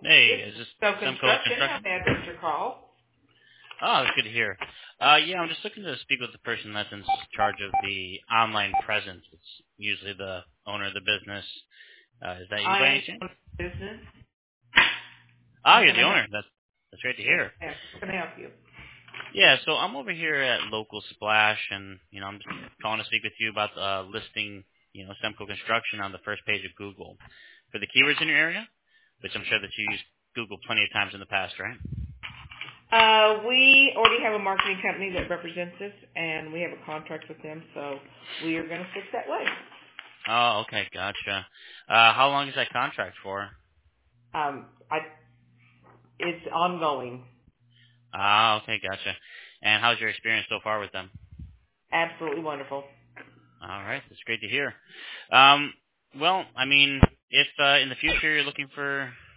Hey, is this So Semco construction, how Construction? may I direct your call? Oh, that's good to hear. Yeah, I'm just looking to speak with the person that's in charge of the online presence. It's usually the owner of the business. Is that you I by am any chance? in business. Oh, How you're can the I help? owner. That's great to Yes, hear. ma'am. How can I help you? Yeah, so I'm over here at Local Splash, and I'm just calling to speak with you about listing, Semco Construction on the first page of Google for the keywords in your area, which I'm sure that you used Google plenty of times in the past, right? We already have a marketing company that represents us, and we have a contract with them, so we are going to stick that way. Oh, okay, gotcha. How long is that contract for? Um, I, it's ongoing. Ah, okay, gotcha. And how's your experience so far with them? Absolutely wonderful. All right, that's great to hear. Well, I mean, if in the future you're looking for